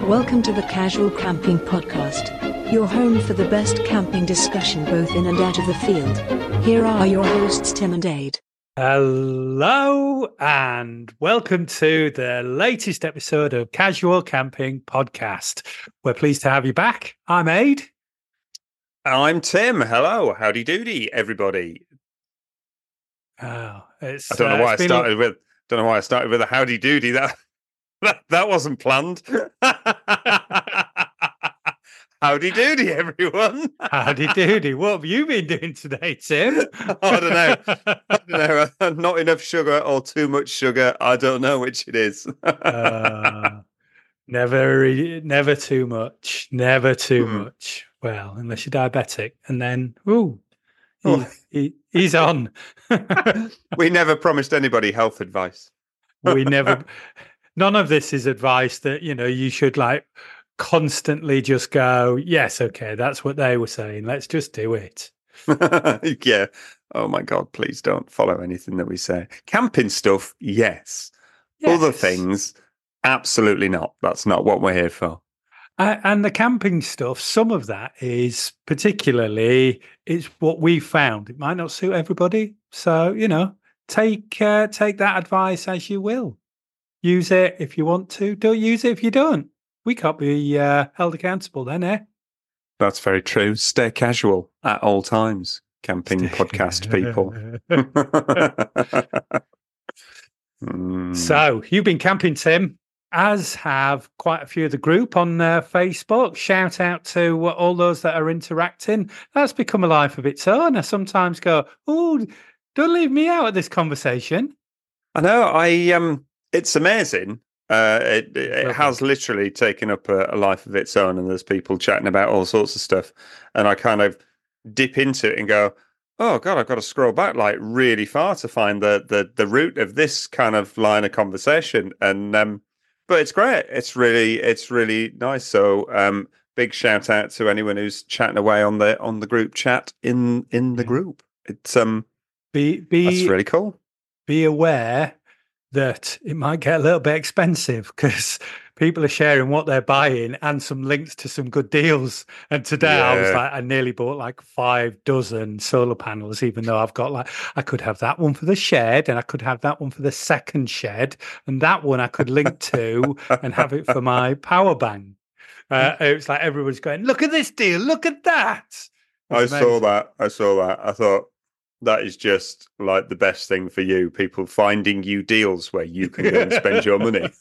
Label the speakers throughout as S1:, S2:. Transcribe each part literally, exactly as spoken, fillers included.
S1: Welcome to the Casual Camping Podcast, your home for the best camping discussion both in and out of the field. Here are your hosts, Tim and Aid.
S2: Hello and welcome to the latest episode of Casual Camping Podcast. We're pleased to have you back. I'm Aid.
S3: I'm Tim. Hello. Howdy doody, everybody.
S2: Oh, it's,
S3: I don't know
S2: uh,
S3: why I
S2: it's been
S3: started
S2: a-
S3: with don't know why I started with a howdy doody. That that, that wasn't planned. Howdy doody, everyone.
S2: Howdy doody. What have you been doing today, Tim?
S3: I don't know. I don't know. Not enough sugar or too much sugar. I don't know which it is.
S2: uh, never, never too much. Never too
S3: Hmm.
S2: much. Well, unless you're diabetic, and then ooh, he,
S3: Oh.
S2: he, he's on.
S3: We never promised anybody health advice.
S2: we never. None of this is advice that you know you should like constantly just go. Yes, okay, that's what they were saying. Let's just do it.
S3: Yeah. Oh my God, please don't follow anything that we say. Camping stuff, yes. Other
S2: Yes.
S3: things, absolutely not. That's not what we're here for.
S2: Uh, and the camping stuff, some of that is particularly it's what we found. It might not suit everybody, so you know, take uh, take that advice as you will. Use it if you want to. Don't use it if you don't. We can't be uh, held accountable then, eh?
S3: That's very true. Stay casual at all times, camping podcast people. Mm.
S2: So you've been camping, Tim, as have quite a few of the group on uh, Facebook. Shout out to uh, all those that are interacting. That's become a life of its own. I sometimes go, oh, don't leave me out of this conversation.
S3: I know. I um, it's amazing. Uh, it it
S2: Lovely.
S3: has literally taken up a, a life of its own, and there's people chatting about all sorts of stuff. And I kind of dip into it and go, "Oh God, I've got to scroll back like really far to find the the the root of this kind of line of conversation." And um, but it's great. It's really it's really nice. So um, big shout out to anyone who's chatting away on the on the group chat in in the
S2: Yeah.
S3: group. It's um,
S2: Be
S3: that's
S2: be
S3: really cool.
S2: be aware that it might get a little bit expensive because people are sharing what they're buying and some links to some good deals. And today I was
S3: Yeah.
S2: like, I nearly bought like five dozen solar panels, even though I've got like, I could have that one for the shed and I could have that one for the second shed. And that one I could link to and have it for my power bank. Uh, it was like everybody's going, look at this deal, look at that. It
S3: I
S2: was
S3: saw
S2: amazing.
S3: that. I saw that. I thought that is just like the best thing for you. People finding you deals where you can go and spend your money.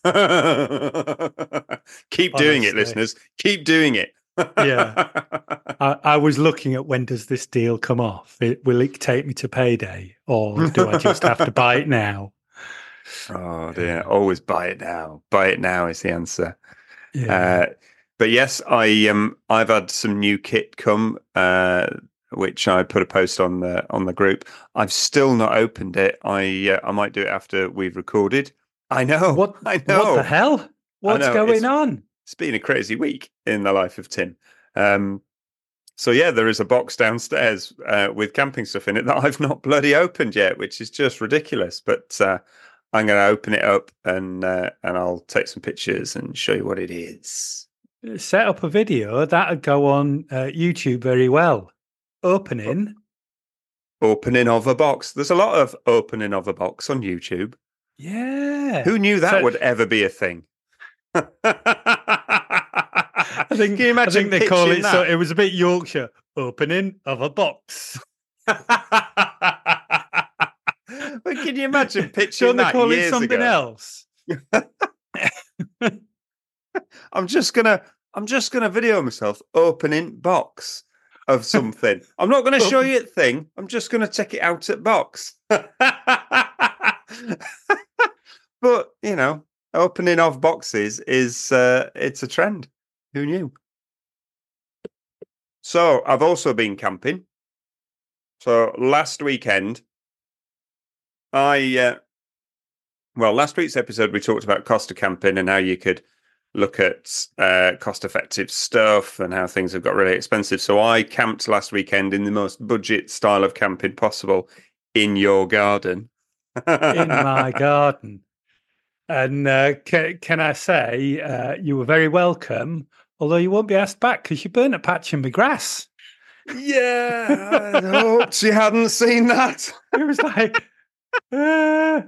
S3: Keep doing it,
S2: Honestly.
S3: listeners. Keep doing it.
S2: Yeah. I, I was looking at when does this deal come off? It, will it take me to payday, or do I just have to buy it now?
S3: Oh dear. Always buy it now. Buy it now is the answer.
S2: Yeah,
S3: Uh, but yes, I um I've had some new kit come, uh, which I put a post on the on the group. I've still not opened it. I uh, I might do it after we've recorded. I know.
S2: what?
S3: I know.
S2: What the hell? What's
S3: know,
S2: going
S3: it's-
S2: on?
S3: It's been a crazy week in the life of Tim. Um, so yeah, there is a box downstairs uh, with camping stuff in it that I've not bloody opened yet, which is just ridiculous. But uh, I'm going to open it up and uh, and I'll take some pictures and show you what it is.
S2: Set up a video that'd go on uh, YouTube very well. Opening.
S3: Opening of a box. There's a lot of opening of a box on YouTube.
S2: Yeah.
S3: Who knew that
S2: So-
S3: would ever be a thing?
S2: I think,
S3: Can you imagine
S2: I think they call it.
S3: pitching
S2: So
S3: that?
S2: it was a bit Yorkshire. Opening of a box.
S3: But can you imagine pitching
S2: Don't they
S3: that
S2: call it
S3: years
S2: something
S3: ago?
S2: else?
S3: I'm just gonna I'm just gonna video myself opening box of something. I'm not gonna show you a thing. I'm just gonna check it out at box. But you know, opening of boxes is uh, it's a trend. Who knew? So I've also been camping. So last weekend, I uh, well, last week's episode we talked about cost of camping and how you could look at uh, cost-effective stuff and how things have got really expensive. So I camped last weekend in the most budget style of camping possible in your garden.
S2: In my garden. And uh, can, can I say, uh, you were very welcome, although you won't be asked back because you burnt a patch in my grass.
S3: Yeah, I hoped you hadn't seen that.
S2: It was like, uh,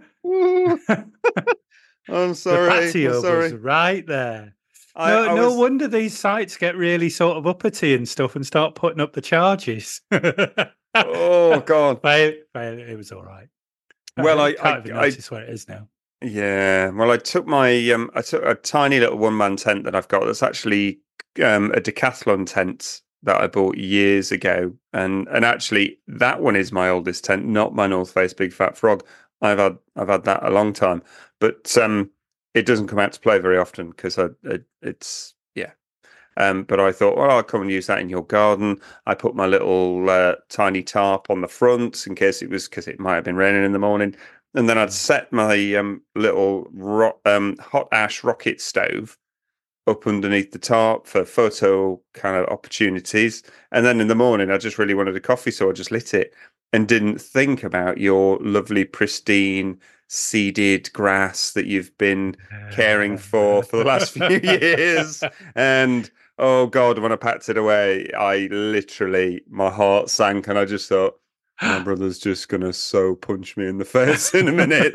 S3: I'm
S2: the
S3: sorry.
S2: patio
S3: I'm sorry.
S2: was right there.
S3: I,
S2: No,
S3: I
S2: no
S3: was,
S2: wonder these sites get really sort of uppity and stuff and start putting up the charges.
S3: oh God.
S2: But it, but it was all right.
S3: Well,
S2: I
S3: I,
S2: can't
S3: I,
S2: even
S3: I,
S2: notice where it is now.
S3: yeah. Well, I took my, um, I took a tiny little one man tent that I've got. That's actually um, a Decathlon tent that I bought years ago, and and actually that one is my oldest tent, not my North Face Big Fat Frog. I've had I've had that a long time, but um, it doesn't come out to play very often because I it, it's yeah. Um, but I thought, well, I'll come and use that in your garden. I put my little uh, tiny tarp on the front in case it was because it might have been raining in the morning, and then I'd set my um, little ro- um, hot ash rocket stove up underneath the tarp for photo kind of opportunities. And then in the morning, I just really wanted a coffee, so I just lit it and didn't think about your lovely, pristine, seeded grass that you've been caring for for the last few years. And oh God, when I packed it away, I literally, my heart sank and I just thought, my brother's just going to so punch me in the face in a minute.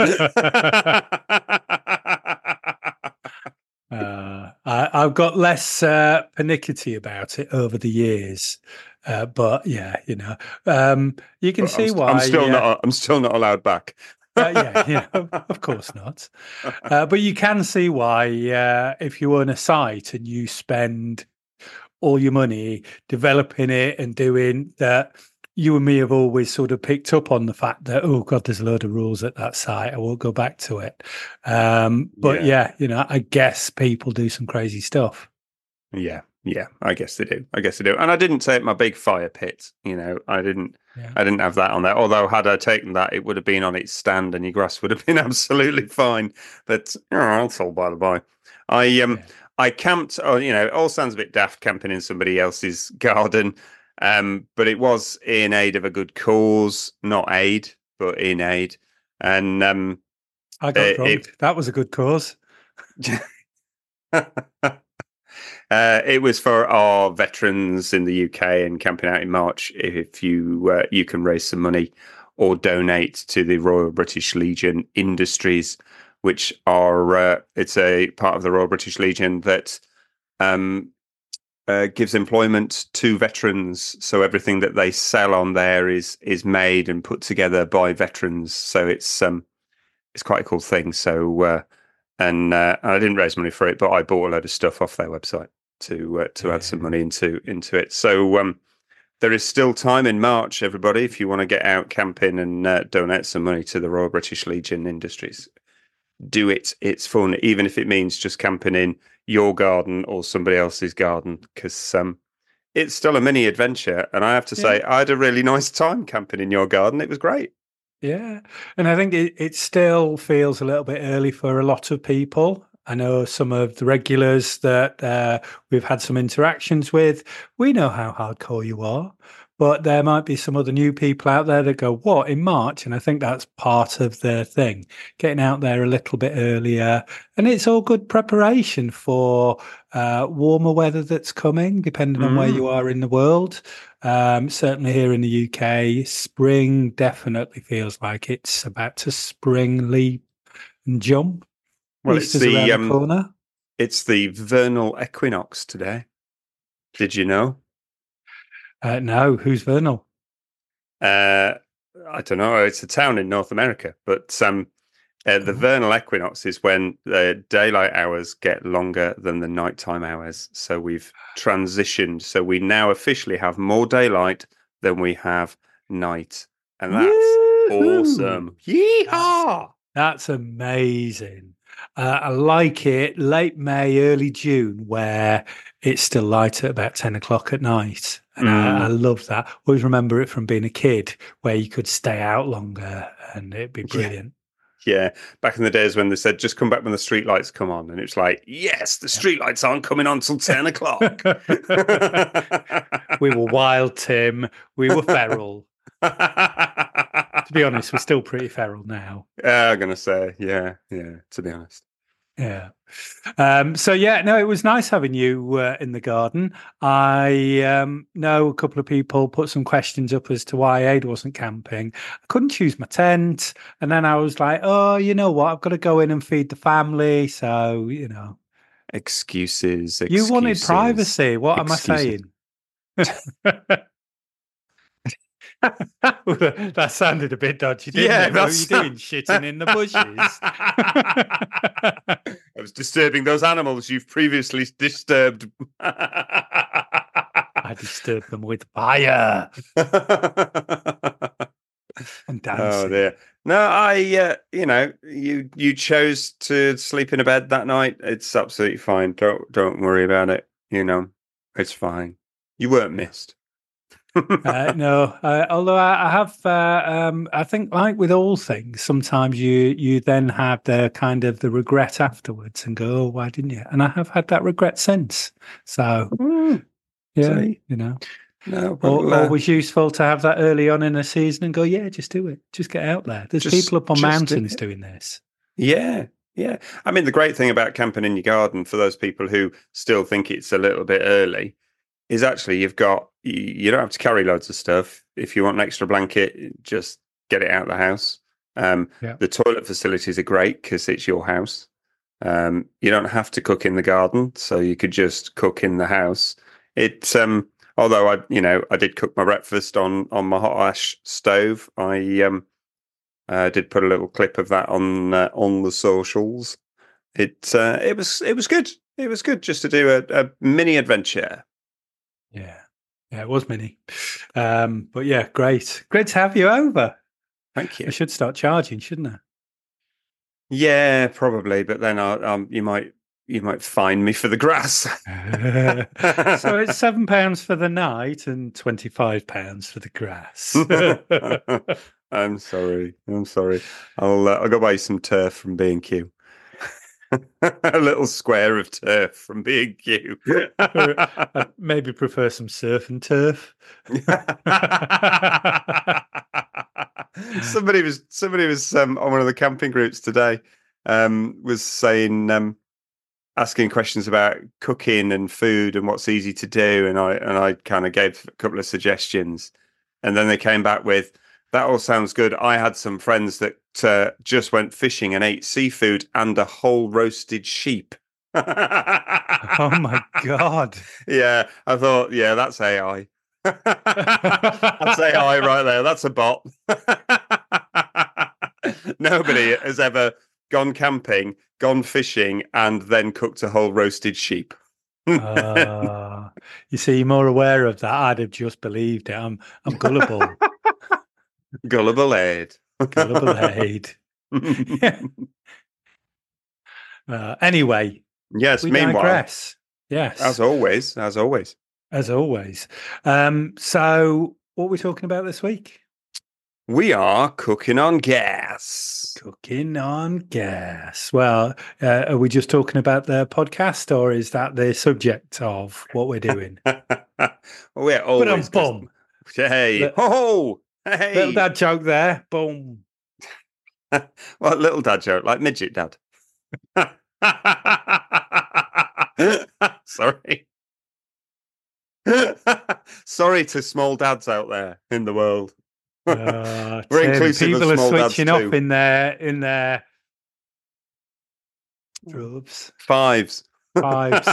S2: Uh, I, I've got less uh, panicky about it over the years, uh, but yeah, you know, um, you can
S3: But
S2: see
S3: I'm,
S2: why.
S3: I'm still
S2: uh,
S3: not. I'm still not allowed back.
S2: uh, yeah, yeah, of, of course not. Uh, but you can see why uh, if you own a site and you spend all your money developing it and doing that. You and me have always sort of picked up on the fact that, oh God, there's a load of rules at that site. I won't go back to it. Um, but
S3: Yeah.
S2: yeah, you know, I guess people do some crazy stuff.
S3: Yeah, yeah. I guess they do. I guess they do. And I didn't take my big fire pit. You know, I didn't.
S2: Yeah.
S3: I didn't have that on there. Although, had I taken that, it would have been on its stand, and your grass would have been absolutely fine. But oh, that's all by the by. I um,
S2: Yeah.
S3: I camped. Oh, you know, it all sounds a bit daft camping in somebody else's garden. Um, but it was in aid of a good cause, not aid, but in aid. And um,
S2: I got
S3: it,
S2: drunk.
S3: it
S2: That was a good cause.
S3: Uh, it was for our veterans in the U K and camping out in March. If you uh, you can raise some money or donate to the Royal British Legion Industries, which are uh, it's a part of the Royal British Legion that um, uh, gives employment to veterans. So everything that they sell on there is is made and put together by veterans. So it's um it's quite a cool thing. So. Uh, And uh, I didn't raise money for it, but I bought a load of stuff off their website to uh, to
S2: Yeah.
S3: add some money into into it. So um, there is still time in March, everybody, if you want to get out camping and uh, donate some money to the Royal British Legion Industries. Do it. It's fun, even if it means just camping in your garden or somebody else's garden, because um, it's still a mini adventure. And I have to say,
S2: Yeah.
S3: I had a really nice time camping in your garden. It was great.
S2: Yeah. And I think it, it still feels a little bit early for a lot of people. I know some of the regulars that uh, we've had some interactions with. We know how hardcore you are, but there might be some other new people out there that go, what, in March? And I think that's part of the thing, getting out there a little bit earlier. And it's all good preparation for uh, warmer weather that's coming, depending on where
S3: Mm.
S2: you are in the world. Um, certainly here in the U K, spring definitely feels like it's about to spring leap and jump.
S3: Well, it's
S2: Easter's
S3: the
S2: around the
S3: um,
S2: corner.
S3: it's the vernal equinox today. Did you know?
S2: Uh, no, who's Vernal?
S3: Uh, I don't know. It's a town in North America, but um, uh, the
S2: Oh.
S3: vernal equinox is when the daylight hours get longer than the nighttime hours. So we've transitioned. So we now officially have more daylight than we have night, and that's
S2: Woohoo!
S3: awesome. Yeehaw!
S2: That's amazing. Uh, I like it late May, early June, where it's still light at about ten o'clock at night. And I, I
S3: Mm.
S2: love that. Always remember it from being a kid, where you could stay out longer and it'd be
S3: Yeah.
S2: brilliant.
S3: Yeah, back in the days when they said just come back when the street lights come on, and it's like, yes, the
S2: Yep.
S3: street lights aren't coming on till ten o'clock.
S2: We were wild, Tim. We were feral. To be honest, we're still pretty feral now.
S3: Yeah, I'm gonna say, yeah, yeah. To be honest,
S2: Yeah. Um, so yeah, no, it was nice having you uh, in the garden. I um, know a couple of people put some questions up as to why Aid wasn't camping. I couldn't choose my tent, and then I was like, oh, you know what? I've got to go in and feed the family. So you know,
S3: Excuses,
S2: you wanted
S3: excuses,
S2: privacy. What am I
S3: excuses.
S2: saying? That sounded a bit dodgy, didn't
S3: Yeah,
S2: it? What were you
S3: that's-
S2: doing? Shitting in the bushes?
S3: I was disturbing those animals you've previously disturbed.
S2: I disturbed them with fire and dancing.
S3: Oh dear. No, I, uh, you know, you you chose to sleep in a bed that night. It's absolutely fine. Don't don't worry about it. You know, it's fine. You weren't missed.
S2: Uh, no, uh, although I, I have, uh, um, I think, like with all things, sometimes you you then have the kind of the regret afterwards and go, "Oh, why didn't you?" And I have had that regret since. So,
S3: Mm,
S2: yeah,
S3: see?
S2: you know,
S3: No,
S2: Al-
S3: well, uh,
S2: always useful to have that early on in a season and go, "Yeah, just do it, just get out there." There's
S3: Just-
S2: people up on
S3: just do
S2: mountains
S3: it.
S2: doing this.
S3: yeah, yeah. I mean, the great thing about camping in your garden, for those people who still think it's a little bit early, is actually you've got you, you don't have to carry loads of stuff. If you want an extra blanket, just get it out of the house. Um,
S2: Yeah.
S3: The toilet facilities are great because it's your house. Um, you don't have to cook in the garden, so you could just cook in the house. It, um, although I, you know, I did cook my breakfast on on my hot ash stove. I um, uh, did put a little clip of that on uh, on the socials. It uh, it was it was good. It was good just to do a, a mini adventure.
S2: Yeah, yeah, it was mini, um, but yeah, great, great to have you over.
S3: Thank you.
S2: I should start charging, shouldn't I?
S3: Yeah, probably, but then I, um, you might you might fine me for the grass.
S2: So it's seven pounds for the night and twenty-five pounds for the grass.
S3: I'm sorry. I'm sorry. I'll uh, I'll go buy some turf from B and Q. A little square of turf from B and Q.
S2: I'd maybe prefer some surf and turf.
S3: somebody was somebody was um, on one of the camping groups today. Um, was saying um, asking questions about cooking and food and what's easy to do, and I and I kind of gave a couple of suggestions, and then they came back with, "That all sounds good. I had some friends that uh, just went fishing and ate seafood and a whole roasted sheep."
S2: Oh my God.
S3: Yeah, I thought, yeah, that's A I. That's A I right there. That's a bot. Nobody has ever gone camping, gone fishing, and then cooked a whole roasted sheep.
S2: uh, you see, you're more aware of that. I'd have just believed it. I'm, I'm gullible.
S3: Gullible Aid.
S2: Gullible Aid. Uh, anyway,
S3: Yes,
S2: we
S3: meanwhile,
S2: digress. Yes,
S3: as always, as always.
S2: as always. Um, so, what are we talking about this week?
S3: We are cooking on gas.
S2: Cooking on gas. Well, uh, are we just talking about the podcast, or is that the subject of what we're doing?
S3: We're
S2: But
S3: always.
S2: I'm bum.
S3: Hey,
S2: Li-
S3: ho, ho, hey.
S2: Little dad joke there. Boom.
S3: What little dad joke? Like midget dad. Sorry. Sorry to small dads out there in the world.
S2: Uh,
S3: We're
S2: Tim,
S3: inclusive of
S2: people are
S3: small dads
S2: switching up
S3: too.
S2: in their in their druves.
S3: Fives.
S2: Fives.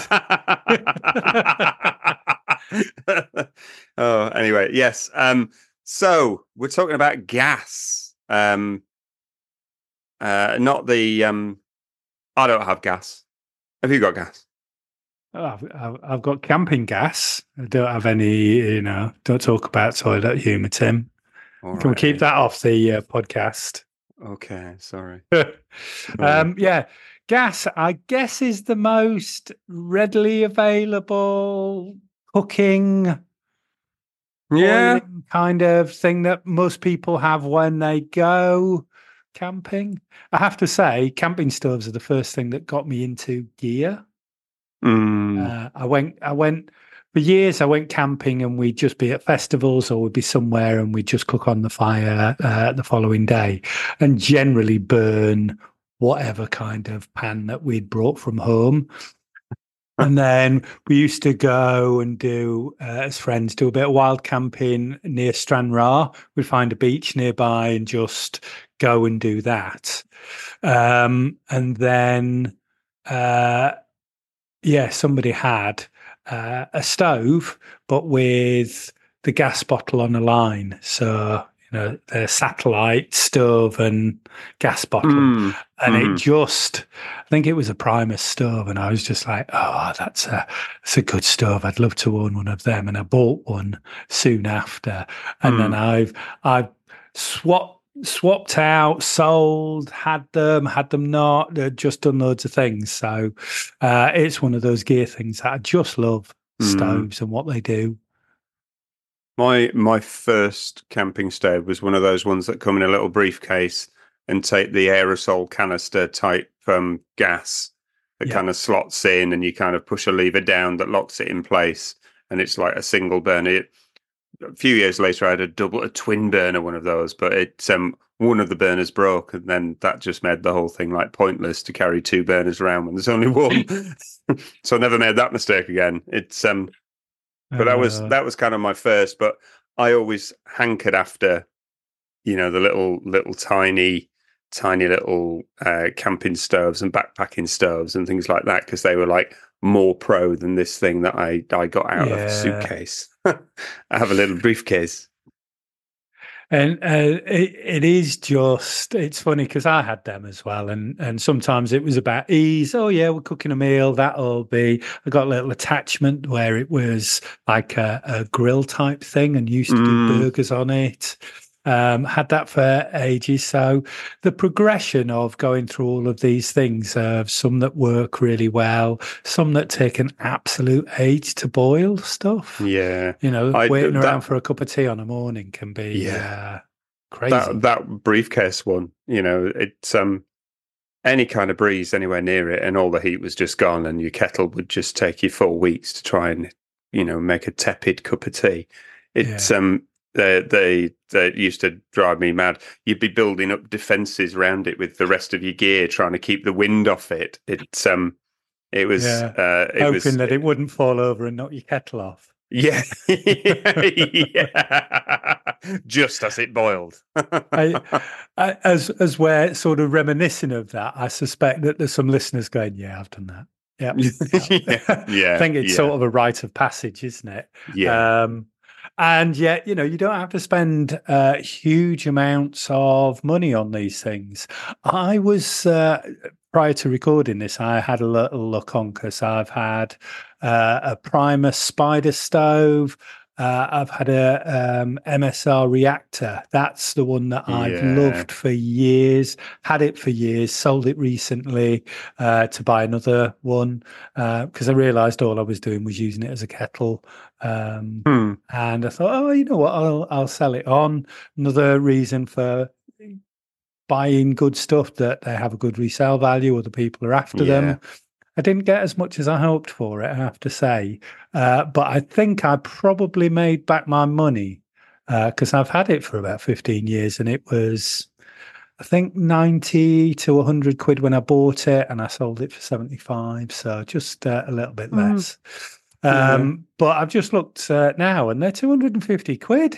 S3: Oh, anyway, yes. Um, so we're talking about gas. Um, uh, not the. Um, I don't have gas. Have you got gas?
S2: Oh, I've, I've, I've got camping gas. I don't have any, you know, don't talk about toilet humour, Tim.
S3: All
S2: Can we
S3: right,
S2: keep
S3: eh?
S2: that off the uh, podcast?
S3: Okay, sorry.
S2: um, yeah, gas, I guess, is the most readily available cooking
S3: Yeah.
S2: boiling kind of thing that most people have when they go camping. I have to say, camping stoves are the first thing that got me into gear.
S3: Mm.
S2: Uh, I went, I went for years. I went camping, and we'd just be at festivals, or we'd be somewhere, and we'd just cook on the fire uh, the following day, and generally burn whatever kind of pan that we'd brought from home. And then we used to go and do, uh, as friends, do a bit of wild camping near Stranraer. We'd find a beach nearby and just go and do that. Um, and then, uh, yeah, somebody had uh, a stove, but with the gas bottle on a line. So, you know, the satellite stove and gas bottle. Mm, and mm. it just, I think it was a Primus stove. And I was just like, oh, that's a, that's a good stove. I'd love to own one of them. And I bought one soon after. And mm. then I've, I've swapped, swapped out, sold, had them, had them not, uh, just done loads of things. So uh, it's one of those gear things that I just love, mm. stoves and what they do.
S3: My my first camping stove was one of those ones that come in a little briefcase and take the aerosol canister type um, gas that yeah. kind of slots in, and you kind of push a lever down that locks it in place, and it's like a single burner. It, a few years later, I had a double, a twin burner one of those, but it um, one of the burners broke, and then that just made the whole thing like pointless to carry two burners around when there's only one. So I never made that mistake again. It's um. But that was that was kind of my first. But I always hankered after, you know, the little little tiny, tiny little uh, camping stoves and backpacking stoves and things like that, because they were like more pro than this thing that I I got out yeah. of a suitcase. I have a little briefcase.
S2: And uh, it, it is just, it's funny because I had them as well. And, and sometimes it was about ease. Oh, yeah, we're cooking a meal. That'll be, I got a little attachment where it was like a, a grill type thing and used to mm. do burgers on it. Um, had that for ages. So the progression of going through all of these things, uh, some that work really well, some that take an absolute age to boil stuff.
S3: Yeah.
S2: You know,
S3: I,
S2: waiting
S3: that,
S2: around for a cup of tea on a morning can be
S3: yeah.
S2: uh, crazy.
S3: That, that briefcase one, you know, it's um, any kind of breeze anywhere near it and all the heat was just gone, and your kettle would just take you four weeks to try and, you know, make a tepid cup of tea. It's yeah. um. They, they they used to drive me mad. You'd be building up defences around it with the rest of your gear, trying to keep the wind off it. It's um, it was
S2: yeah.
S3: uh, it
S2: hoping
S3: was,
S2: that it wouldn't fall over and knock your kettle off.
S3: Yeah, yeah. Just as it boiled.
S2: I, I, as as we're sort of reminiscing of that, I suspect that there's some listeners going, "Yeah, I've done that." Yep.
S3: yeah, yeah.
S2: I think it's
S3: yeah.
S2: sort of a rite of passage, isn't it?
S3: Yeah.
S2: Um, And yet, you know, you don't have to spend uh, huge amounts of money on these things. I was, uh, prior to recording this, I had a little look on because I've had uh, a Primus Spider stove. Uh, I've had a um, M S R reactor. That's the one that I've
S3: yeah.
S2: loved for years, had it for years, sold it recently uh, to buy another one because uh, I realised all I was doing was using it as a kettle. Um,
S3: hmm.
S2: And I thought, oh, you know what, I'll, I'll sell it on. Another reason for buying good stuff, that they have a good resale value, other people are after
S3: yeah.
S2: them. I didn't get as much as I hoped for it, I have to say. Uh, but I think I probably made back my money because uh, I've had it for about fifteen years, and it was, I think, ninety to one hundred quid when I bought it, and I sold it for seventy-five. So just uh, a little bit
S3: mm.
S2: less. Um, yeah. But I've just looked uh, now, and they're two hundred fifty quid.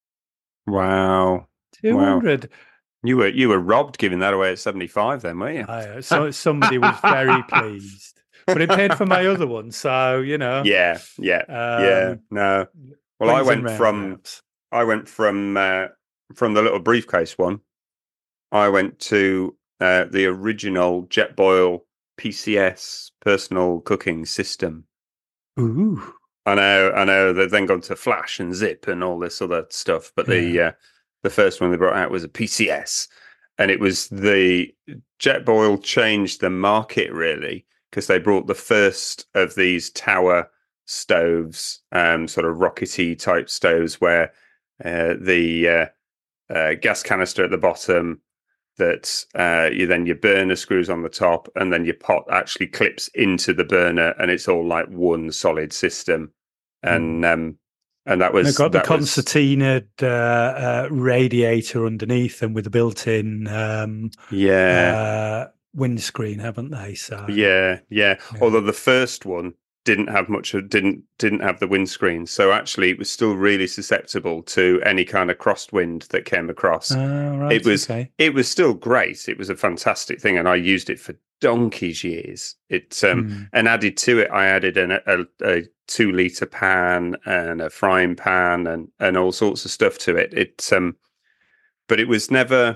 S3: Wow.
S2: two hundred.
S3: Wow. You were you were robbed giving that away at seventy-five then, weren't you?
S2: I, so somebody was very pleased. But it paid for my other one, so you know.
S3: Yeah, yeah,
S2: um,
S3: yeah. No. Well, I went from rounds. I went from uh, from the little briefcase one. I went to uh, the original Jetboil P C S personal cooking system.
S2: Ooh.
S3: I know, I know. They've then gone to Flash and Zip and all this other stuff, but the
S2: yeah.
S3: uh, the first one they brought out was a P C S, and it was the Jetboil changed the market really, because they brought the first of these tower stoves, um, sort of rockety type stoves, where uh, the uh, uh, gas canister at the bottom, that uh, you then your burner screws on the top, and then your pot actually clips into the burner, and it's all like one solid system, and mm. um, and that was
S2: they've got the
S3: that
S2: concertina was... uh, uh, radiator underneath them with a built-in um,
S3: yeah.
S2: Uh, windscreen, haven't they? So
S3: Yeah, yeah.
S2: yeah.
S3: Although the first one didn't have much of didn't didn't have the windscreen, so actually it was still really susceptible to any kind of crosswind that came across.
S2: Oh, right,
S3: It was
S2: okay.
S3: it was still great. It was a fantastic thing, and I used it for donkey's years. It um,
S2: Mm.
S3: and added to it, I added an, a, a two liter pan and a frying pan and and all sorts of stuff to it. It um, but it was never.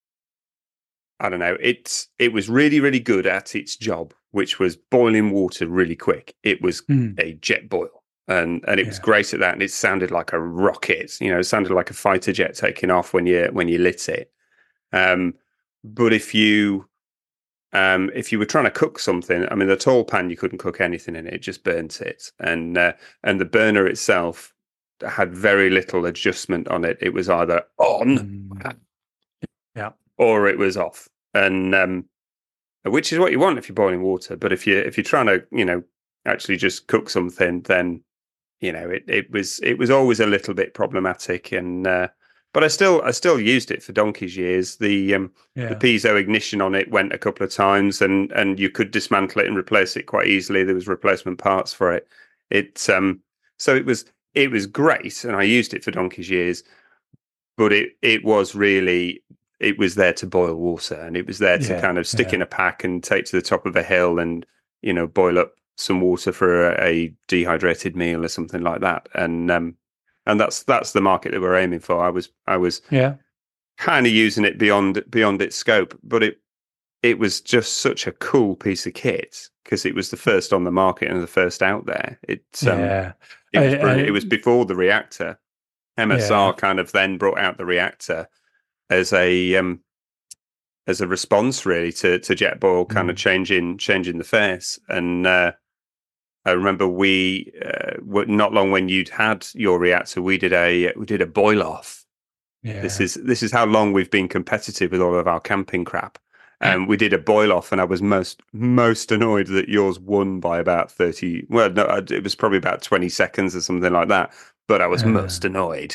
S3: I don't know. It's it was really, really good at its job, which was boiling water really quick. It was
S2: Mm.
S3: a jet boil, and and it was
S2: Yeah.
S3: great at that. And it sounded like a rocket. You know, it sounded like a fighter jet taking off when you when you lit it. Um, but if you um, if you were trying to cook something, I mean, the tall pan, you couldn't cook anything in it; it just burnt it. And uh, and the burner itself had very little adjustment on it. It was either on.
S2: Mm. Yeah.
S3: Or it was off, and um, which is what you want if you're boiling water. But if you if you're trying to, you know, actually just cook something, then you know it, it was it was always a little bit problematic. And uh, but I still I still used it for donkey's years. The um,
S2: Yeah.
S3: the piezo ignition on it went a couple of times, and and you could dismantle it and replace it quite easily. There was replacement parts for it. It um, so it was it was great, and I used it for donkey's years. But it it was really. It was there to boil water, and it was there to
S2: Yeah,
S3: kind of stick
S2: yeah.
S3: in a pack and take to the top of a hill and, you know, boil up some water for a, a dehydrated meal or something like that. And um, and that's that's the market that we're aiming for. I was I was
S2: Yeah.
S3: kind of using it beyond beyond its scope, but it it was just such a cool piece of kit because it was the first on the market and the first out there. It um,
S2: Yeah.
S3: it was
S2: I-
S3: brilliant.
S2: I-
S3: It was before the reactor. M S R
S2: Yeah.
S3: kind of then brought out the reactor as a um, as a response really to to jet boil kind
S2: Mm.
S3: of changing changing the face. And uh, I remember we uh, were not long when you'd had your reactor, we did a we did a boil off.
S2: Yeah.
S3: This is this is how long we've been competitive with all of our camping crap. And um, we did a boil off, and I was most most annoyed that yours won by about thirty. Well, no, it was probably about twenty seconds or something like that. But I was
S2: Uh.
S3: most annoyed.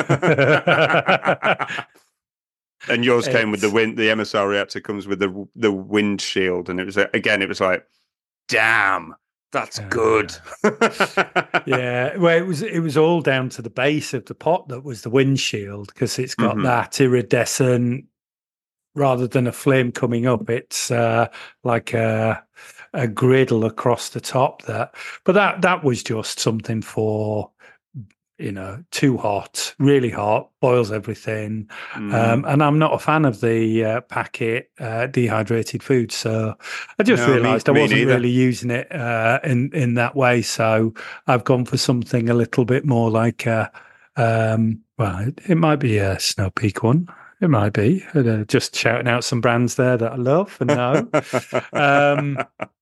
S3: And yours came with the
S2: It's-
S3: wind. The M S R reactor comes with the the windshield, and it was again. It was like, damn, that's
S2: Uh,
S3: good.
S2: Yeah, well, it was it was all down to the base of the pot that was the windshield, because it's got
S3: Mhm.
S2: that iridescent, rather than a flame coming up, it's uh, like a a griddle across the top there. But that that was just something for, you know, too hot, really hot, boils everything.
S3: Mm.
S2: Um, and I'm not a fan of the uh, packet uh, dehydrated food, so I just
S3: No, me-
S2: realised I
S3: me
S2: wasn't
S3: neither.
S2: really using it uh, in in that way. So I've gone for something a little bit more like, a, um, well, it, it might be a Snow Peak one. It might be. Uh, just shouting out some brands there that I love and know. um,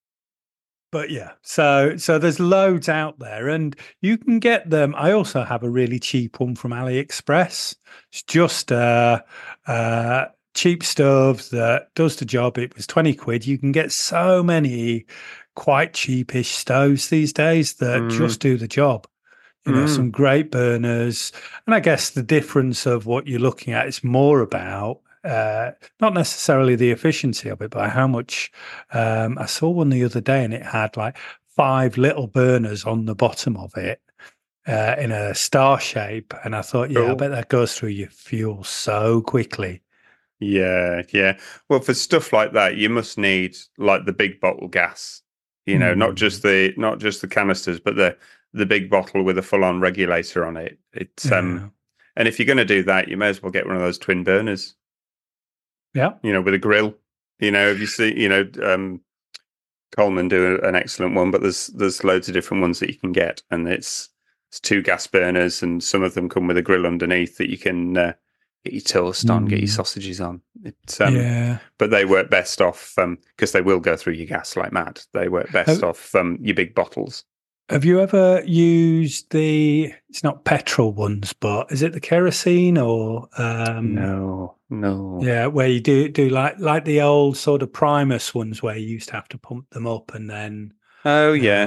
S2: But yeah, so so there's loads out there, and you can get them. I also have a really cheap one from AliExpress. It's just a, a cheap stove that does the job. It was twenty quid. You can get so many quite cheapish stoves these days that
S3: Mm.
S2: just do the job. You know,
S3: Mm.
S2: some great burners. And I guess the difference of what you're looking at is more about uh, not necessarily the efficiency of it, but how much. Um, I saw one the other day, and it had like five little burners on the bottom of it uh, in a star shape. And I thought, yeah, I
S3: Cool.
S2: bet that goes through your fuel so quickly.
S3: Yeah, yeah. Well, for stuff like that, you must need like the big bottle gas. You know, not
S2: Mm.
S3: just the not just the canisters, but the the big bottle with a full on regulator on it. It's um,
S2: Yeah.
S3: and if you're going to do that, you may as well get one of those twin burners.
S2: Yeah.
S3: You know, with a grill. You know, if you see, you know, um, Coleman do an excellent one, but there's there's loads of different ones that you can get, and it's it's two gas burners, and some of them come with a grill underneath that you can uh, get your toast on, get your
S2: Mm.
S3: sausages on. It's um,
S2: Yeah.
S3: but they work best off um because they will go through your gas like mad. They work best
S2: Oh.
S3: off um your big bottles.
S2: Have you ever used the, it's not petrol ones, but is it the kerosene or um
S3: No, no.
S2: yeah, where you do do like like the old sort of Primus ones where you used to have to pump them up and then
S3: Oh yeah,
S2: uh,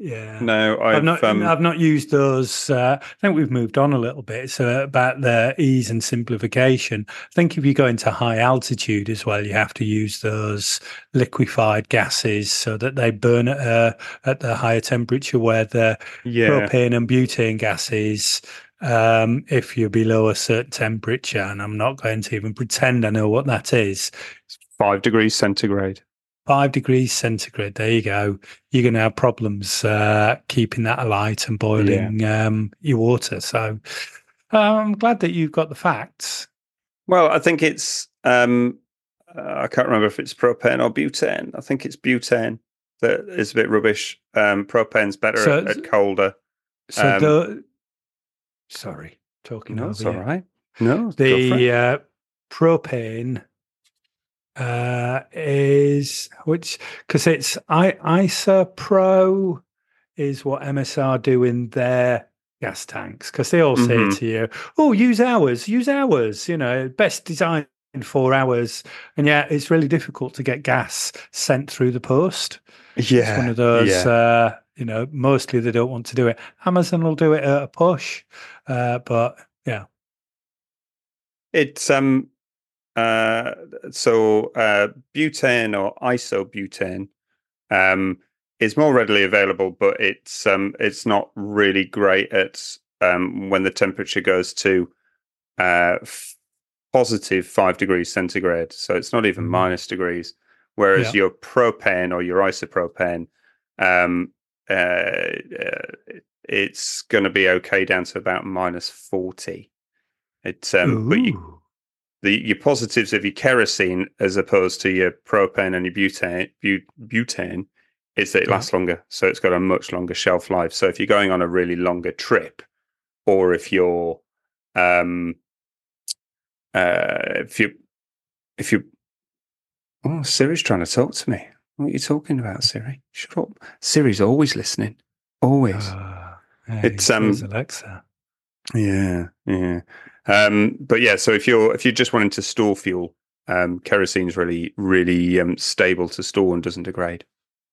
S2: Yeah.
S3: No, I've,
S2: I've not.
S3: um,
S2: I've not used those. Uh, I think we've moved on a little bit. So about the ease and simplification. I think if you go into high altitude as well, you have to use those liquefied gases so that they burn at a, at the higher temperature, where the
S3: yeah.
S2: propane and butane gases. Um, if you're below a certain temperature, and I'm not going to even pretend I know what that is.
S3: Five degrees centigrade.
S2: Five degrees centigrade. There you go. You're going to have problems uh, keeping that alight and boiling yeah. um, your water. So uh, I'm glad that you've got the facts.
S3: Well, I think it's, um, uh, I can't remember if it's propane or butane. I think it's butane that is a bit rubbish. Um, propane's better so, at, at colder.
S2: So um, the, sorry, talking
S3: no,
S2: over
S3: it's
S2: you.
S3: all right. No,
S2: the uh, propane uh, is, which, because it's I, IsoPro is what M S R do in their gas tanks, because they all
S3: mm-hmm.
S2: say to you, oh, use ours, use ours, you know, best designed for ours. And yeah, it's really difficult to get gas sent through the post.
S3: Yeah.
S2: It's one of those,
S3: yeah.
S2: uh, you know, mostly they don't want to do it. Amazon will do it at a push, uh, but yeah.
S3: It's, um, uh, so uh, butane or isobutane, um, is more readily available, but it's um, it's not really great at um, when the temperature goes to uh, f- positive five degrees centigrade. So it's not even mm-hmm. minus degrees. Whereas yeah. your propane or your isopropane, um, uh, uh, it's going to be okay down to about minus forty. It's um, but you, the your positives of your kerosene as opposed to your propane and your butane, but, butane. is that it lasts longer, so it's got a much longer shelf life. So if you're going on a really longer trip, or if you're, um, uh, if you, if you, oh, Siri's trying to talk to me. What are you talking about, Siri? Shut up. Siri's always listening. Always.
S2: Uh, hey,
S3: it's um,
S2: Alexa.
S3: Yeah, yeah. Um, but yeah, so if you're if you're just wanting to store fuel, um, kerosene's really really um, stable to store and doesn't degrade.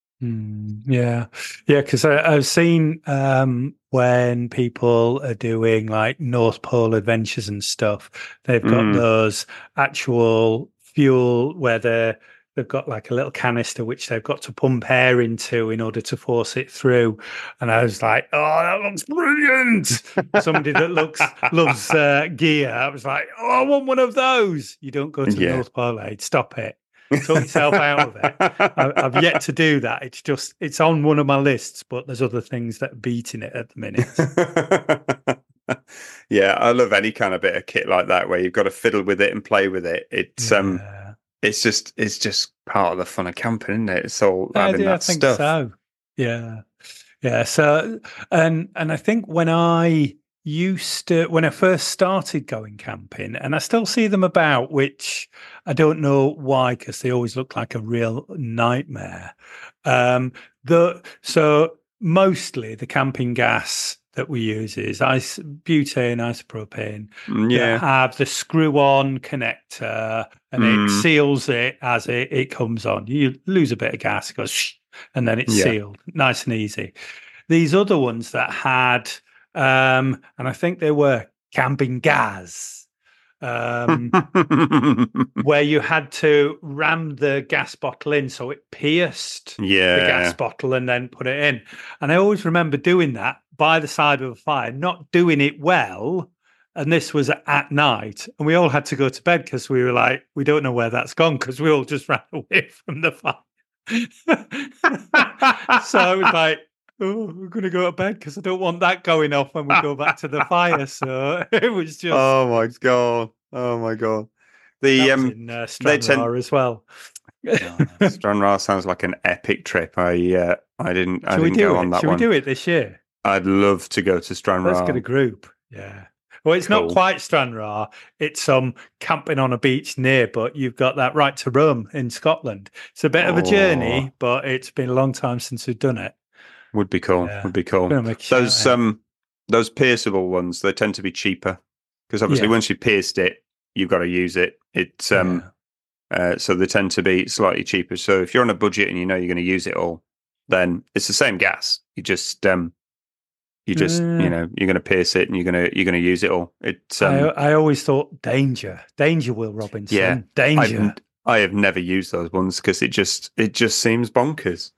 S2: Mm, yeah, yeah, because I've seen um, when people are doing like North Pole adventures and stuff, they've got
S3: Mm.
S2: those actual fuel where they're they've got like a little canister which they've got to pump air into in order to force it through. And I was like, oh, that looks brilliant. Somebody that looks loves uh, gear. I was like, oh, I want one of those. You don't go to the
S3: Yeah.
S2: North Pole Aid. Stop it. Talk yourself out of it. I, I've yet to do that. It's just, it's on one of my lists, but there's other things that are beating it at the minute.
S3: Yeah, I love any kind of bit of kit like that where you've got to fiddle with it and play with it. It's,
S2: yeah.
S3: um, It's just it's just part of the fun of camping, isn't it? It's all
S2: Yeah,
S3: having
S2: yeah,
S3: that
S2: I think
S3: stuff.
S2: so. Yeah, yeah. So, and and I think when I used to, when I first started going camping, and I still see them about, which I don't know why, because they always look like a real nightmare. Um, the so mostly the camping gas that we use is ice, butane, isopropane.
S3: Yeah,
S2: that have the screw-on connector, and
S3: Mm.
S2: it seals it as it, it comes on. You lose a bit of gas, it goes, shh, and then it's
S3: Yeah.
S2: sealed, nice and easy. These other ones that had, um, and I think they were camping gas, um, where you had to ram the gas bottle in so it pierced
S3: yeah.
S2: the gas bottle and then put it in. And I always remember doing that by the side of a fire, not doing it well. And this was at night, and we all had to go to bed because we were like, we don't know where that's gone because we all just ran away from the fire. So I was like, oh, we're going to go to bed because I don't want that going off when we go back to the fire. So it was just.
S3: Oh my god! Oh my god! The
S2: that was
S3: um,
S2: in uh,
S3: they
S2: Stranraer
S3: tend-
S2: as well.
S3: oh, Stranraer sounds like an epic trip. I uh, I didn't I
S2: Should we
S3: didn't
S2: do
S3: go
S2: it?
S3: on that
S2: Should
S3: one.
S2: we do it this year?
S3: I'd love to go to Stranraer.
S2: Let's get a group. Yeah. Well, it's
S3: Cool.
S2: not quite Stranraer. It's um camping on a beach near, but you've got that right to Rome in Scotland. It's a bit of a journey,
S3: Oh.
S2: but it's been a long time since we've done it.
S3: Would be cool.
S2: Yeah.
S3: Would be cool.
S2: Gonna make a shout
S3: Those
S2: out.
S3: um those pierceable ones, they tend to be cheaper because obviously
S2: Yeah.
S3: once you pierced it, you've got to use it. It's um
S2: Yeah.
S3: uh, so they tend to be slightly cheaper. So if you're on a budget and you know you're going to use it all, then it's the same gas. You just um, you just
S2: Uh,
S3: you know you're going to pierce it and you're going to you're going to use it all. It's
S2: I
S3: um,
S2: I always thought danger, danger, Will
S3: yeah,
S2: Robinson,
S3: I've
S2: danger.
S3: n- I have never used those ones because it just it just seems bonkers.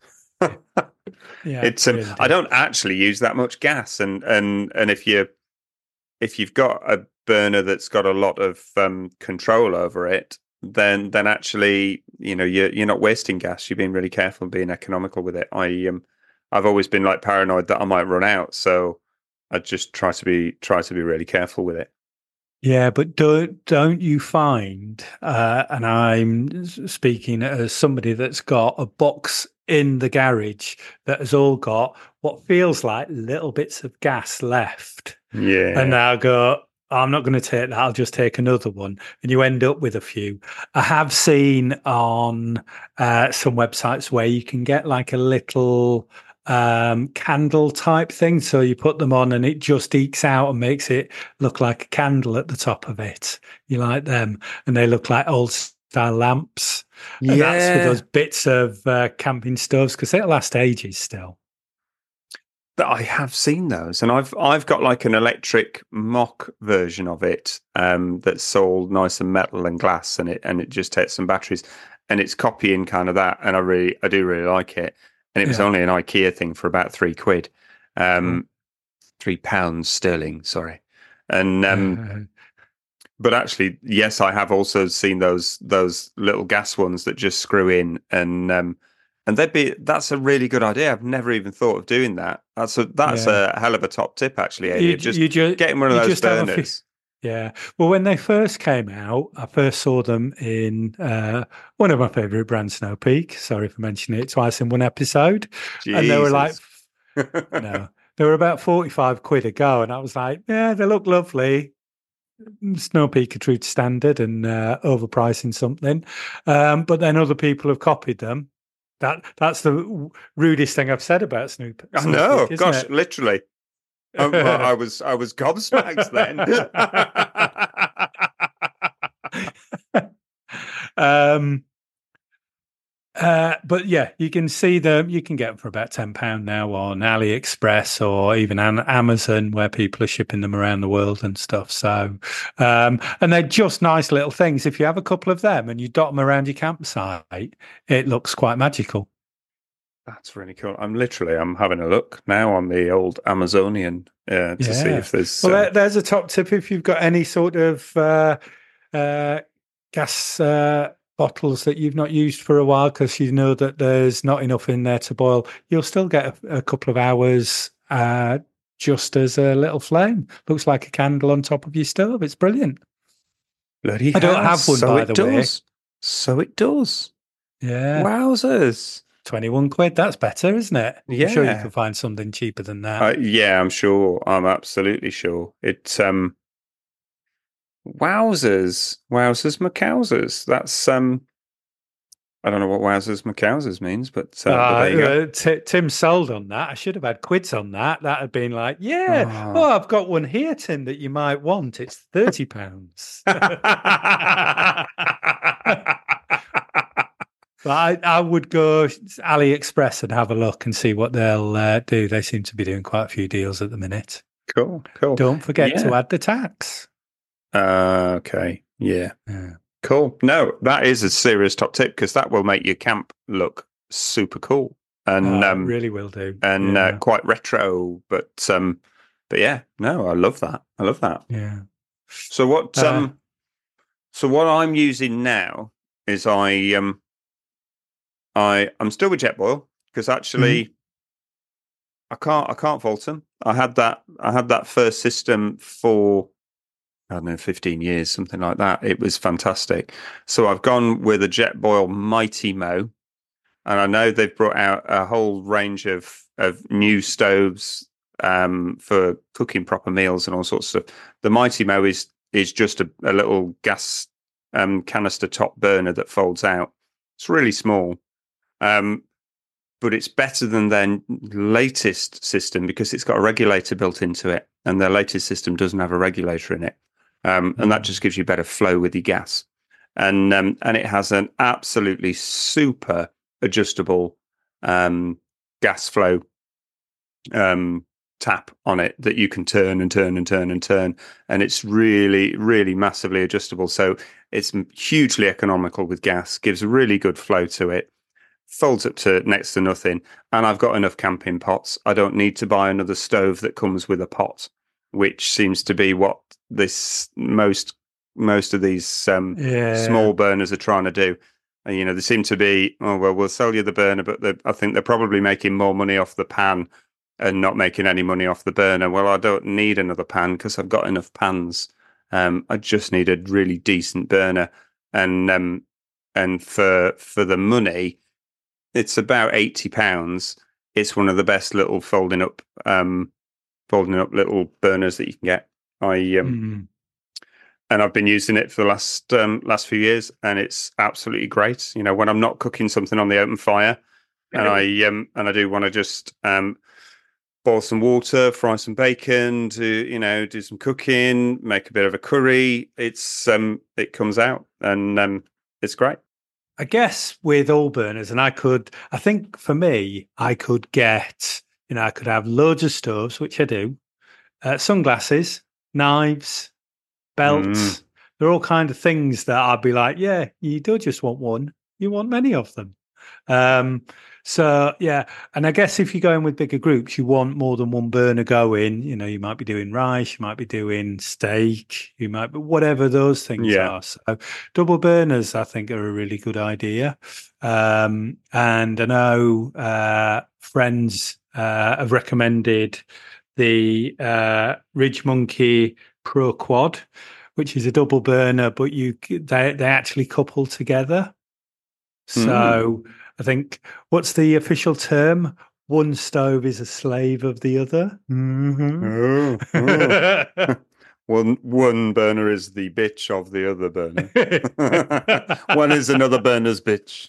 S2: Yeah,
S3: It's um,
S2: really
S3: I
S2: do.
S3: don't actually use that much gas, and and and if you if you've got a burner that's got a lot of um, control over it, then then actually you know you're you're not wasting gas. You're being really careful and being economical with it. I um I've always been like paranoid that I might run out, so I just try to be try to be really careful with it.
S2: Yeah, but don't don't you find? Uh, and I'm s- speaking as somebody that's got a box in the garage that has all got what feels like little bits of gas left. And
S3: Yeah,
S2: now go, I'm not going to take that. I'll just take another one. And you end up with a few. I have seen on uh, some websites where you can get like a little um, candle type thing. So you put them on and it just ekes out and makes it look like a candle at the top of it. You like them. And they look like old style lamps. And that's for
S3: yeah.
S2: those bits of uh, camping stoves because it'll last ages still.
S3: That I have seen those, and I've I've got like an electric mock version of it um, that's all nice and metal and glass, and it and it just takes some batteries, and it's copying kind of that, and I really I do really like it, and it was
S2: Yeah.
S3: only an IKEA thing for about three quid,
S2: Cool.
S3: um, three pounds sterling, sorry, and um,
S2: Uh,
S3: but actually, yes, I have also seen those those little gas ones that just screw in, and um, and they'd be that's a really good idea. I've never even thought of doing that. That's a that's
S2: yeah.
S3: a hell of a top tip, actually,
S2: You,
S3: Elliot. Just
S2: you just
S3: getting one of
S2: you
S3: those
S2: just have a few.
S3: burners.
S2: Yeah. Well, when they first came out, I first saw them in uh, one of my favorite brands, Snow Peak. Sorry for mentioning it twice in one episode. And they were like,
S3: Jesus.
S2: no, they were about forty-five quid a go. And I was like, yeah, they look lovely. Snow Peak are true to standard and uh, overpricing something. Um, but then other people have copied them. That That's the rudest thing I've said about Snoop,
S3: I
S2: Snow
S3: know.
S2: Peak, isn't
S3: Gosh,
S2: it?
S3: literally. I, well, I was I was gobsmacked then.
S2: um, uh, but yeah, you can see them. You can get them for about ten pound now on AliExpress or even on Amazon, where people are shipping them around the world and stuff. So, um, and they're just nice little things. If you have a couple of them and you dot them around your campsite, it looks quite magical.
S3: That's really cool. I'm literally I'm having a look now on the old Amazonian uh, to see
S2: Yeah.
S3: if there's.
S2: Well,
S3: Um,
S2: there, there's a top tip if you've got any sort of uh, uh, gas uh, bottles that you've not used for a while because you know that there's not enough in there to boil. You'll still get a, a couple of hours uh, just as a little flame. Looks like a candle on top of your stove. It's brilliant.
S3: bloody
S2: I don't
S3: hell!
S2: have one,
S3: So
S2: by
S3: it
S2: the way.
S3: does. So it does.
S2: Yeah,
S3: Wowzers!
S2: twenty-one quid. That's better, isn't it? I'm sure you
S3: Yeah.
S2: can find something cheaper than that.
S3: Uh, yeah, I'm sure. I'm absolutely sure. It um wowzers. Wowzers McCowzers. That's um I don't know what wowzers McCowzers means, but uh, but
S2: Uh,
S3: there you go.
S2: uh, T- Tim sold on that. I should have had quids on that. That had been like, yeah,
S3: Oh.
S2: oh, I've got one here, Tim, that you might want. It's thirty pounds. But I, I would go AliExpress and have a look and see what they'll uh, do. They seem to be doing quite a few deals at the minute.
S3: Cool, cool.
S2: Don't forget to
S3: Yeah.
S2: add the tax.
S3: Uh, okay. Yeah.
S2: Yeah.
S3: Cool. No, that is a serious top tip because that will make your camp look super cool and
S2: Oh, it
S3: um
S2: really will do.
S3: and
S2: Yeah.
S3: uh, quite retro. But um, but yeah, no, I love that. I love that.
S2: Yeah.
S3: So what
S2: Uh,
S3: um, so what I'm using now is I um, I I'm still with Jetboil because actually I can't I can't fault them. I had that I had that first system for I don't know fifteen years, something like that. It was fantastic. So I've gone with a Jetboil Mighty Mo, and I know they've brought out a whole range of of new stoves um, for cooking proper meals and all sorts of stuff. The Mighty Mo is is just a, a little gas um, canister top burner that folds out. It's really small. Um, but it's better than their latest system because it's got a regulator built into it, and their latest system doesn't have a regulator in it, um, and that just gives you better flow with your gas. And um, and it has an absolutely super adjustable um, gas flow um, tap on it that you can turn and turn and turn and turn, and it's really, really massively adjustable. So it's hugely economical with gas, gives a really good flow to it, folds up to next to nothing, and I've got enough camping pots. I don't need to buy another stove that comes with a pot, which seems to be what this most most of these um,
S2: Yeah.
S3: small burners are trying to do. And, you know, they seem to be, oh well, we'll sell you the burner, but I think they're probably making more money off the pan and not making any money off the burner. Well, I don't need another pan because I've got enough pans. Um, I just need a really decent burner, and um, and for for the money, it's about eighty pounds. It's one of the best little folding up, um, folding up little burners that you can get. I um,
S2: Mm.
S3: and I've been using it for the last um, last few years, and it's absolutely great. You know, when I'm not cooking something on the open fire, and I um, and I do want to just um, boil some water, fry some bacon, do you know, do some cooking, make a bit of a curry. It's um, it comes out, and um, it's great.
S2: I guess with all burners, and I could, I think for me, I could get, you know, I could have loads of stoves, which I do, uh, sunglasses, knives, belts.
S3: Mm.
S2: They're all kind of things that I'd be like, yeah, you don't just want one, you want many of them. Um, so yeah, and I guess if you're going with bigger groups, you want more than one burner going. You know, you might be doing rice, you might be doing steak, you might be whatever those things
S3: Yeah.
S2: are. So double burners, I think, are a really good idea. Um, and I know uh, friends uh, have recommended the uh, Ridge Monkey Pro Quad, which is a double burner, but you they they actually couple together. So
S3: Mm.
S2: I think, what's the official term? One stove is a slave of the other. Mm-hmm.
S3: Oh, oh. one one burner is the bitch of the other burner. One is another burner's bitch.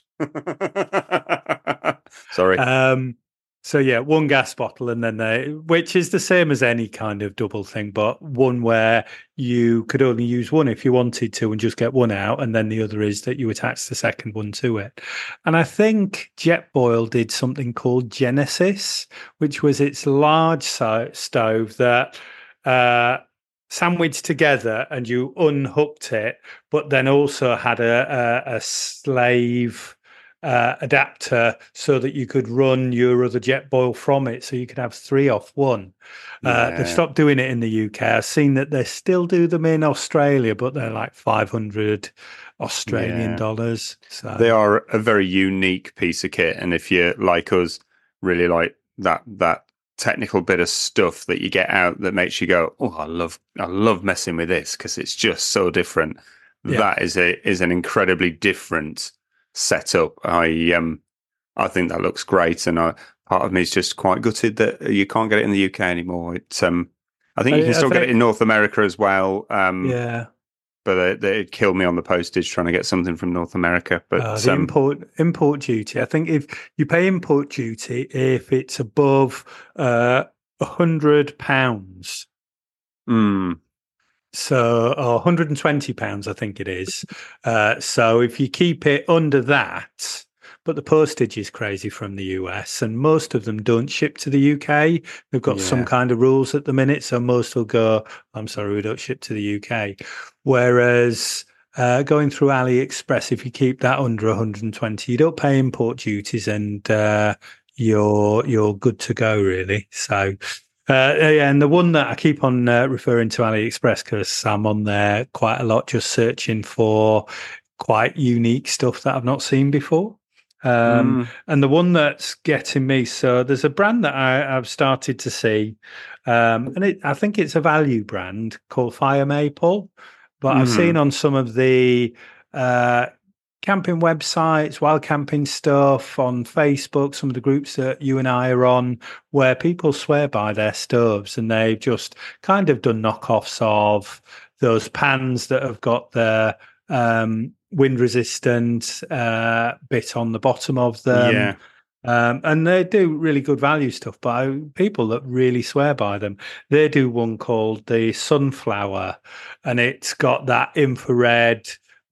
S3: Sorry.
S2: Um, so yeah, one gas bottle, and then they, which is the same as any kind of double thing, but one where you could only use one if you wanted to and just get one out, and then the other is that you attach the second one to it. And I think Jetboil did something called Genesis, which was its large so- stove that uh, sandwiched together, and you unhooked it, but then also had a, a, a slave Uh, adapter so that you could run your other Jetboil from it, so you could have three off one. Uh,
S3: Yeah.
S2: they've stopped doing it in the U K. I've seen that they still do them in Australia, but they're like five hundred Australian
S3: Yeah.
S2: dollars. So
S3: They are a very unique piece of kit, and if you're like us, really like that that technical bit of stuff that you get out that makes you go, "Oh, I love I love messing with this because it's just so different."
S2: Yeah.
S3: That is a is an incredibly different setup. I um I think that looks great, and I, part of me is just quite gutted that you can't get it in the U K anymore. It um I think you
S2: I-
S3: can
S2: I
S3: still get
S2: think-
S3: it in North America as well. Um,
S2: yeah.
S3: but it, it'd kill me on the postage trying to get something from North America. But
S2: Uh, the
S3: um,
S2: import import duty. I think if you pay import duty, if it's above uh, a hundred pounds,
S3: mm,
S2: so or one hundred and twenty pounds, I think it is. Uh, so if you keep it under that, but the postage is crazy from the U S, and most of them don't ship to the U K. They've got some
S3: Yeah.
S2: kind of rules at the minute, so most will go, "I'm sorry, we don't ship to the U K." Whereas uh, going through AliExpress, if you keep that under one hundred and twenty, you don't pay import duties, and uh, you're you're good to go, really. So. Uh, yeah, and the one that I keep on uh, referring to AliExpress, because I'm on there quite a lot, just searching for quite unique stuff that I've not seen before. Um,
S3: mm,
S2: and the one that's getting me, so there's a brand that I, I've started to see, um, and it, I think it's a value brand called Fire Maple, but I've seen
S3: mm,
S2: on some of the uh, camping websites, wild camping stuff on Facebook, some of the groups that you and I are on, where people swear by their stoves, and they've just kind of done knockoffs of those pans that have got the um, wind resistant uh, bit on the bottom of them.
S3: yeah.
S2: Um, and they do really good value stuff, but I, people that really swear by them, they do one called the Sunflower, and it's got that infrared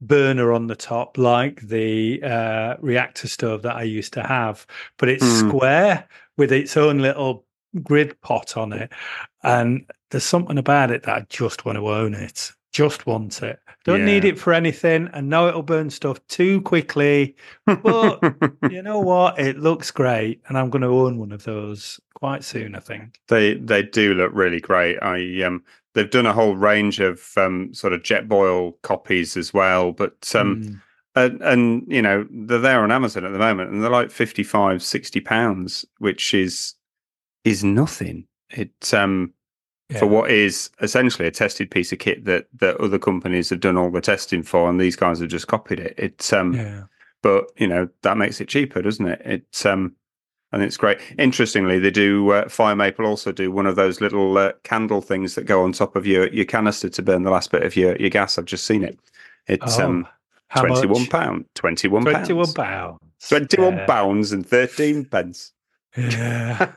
S2: burner on the top, like the uh, reactor stove that I used to have, but it's
S3: Mm.
S2: square with its own little grid pot on it. And there's something about it that I just want to own it. Just want it. Don't need
S3: Yeah.
S2: it for anything. I know it'll burn stuff too quickly, but you know what? It looks great, and I'm going to own one of those quite soon, I think.
S3: They they do look really great. I um they've done a whole range of um sort of Jetboil copies as well, but um
S2: Mm.
S3: and, and you know they're there on Amazon at the moment, and they're like fifty-five, sixty pounds, which is is nothing. It um
S2: Yeah.
S3: for what is essentially a tested piece of kit that that other companies have done all the testing for, and these guys have just copied it. It's um
S2: Yeah.
S3: but you know that makes it cheaper, doesn't it? It's um and it's great. Interestingly, they do uh, Fire Maple also do one of those little uh, candle things that go on top of your your canister to burn the last bit of your your gas. I've just seen it. It's
S2: Oh,
S3: um
S2: how
S3: twenty one
S2: much?
S3: pound, twenty one
S2: Twenty-one
S3: pounds,
S2: pounds.
S3: twenty one
S2: Yeah.
S3: pounds and thirteen pence.
S2: Yeah.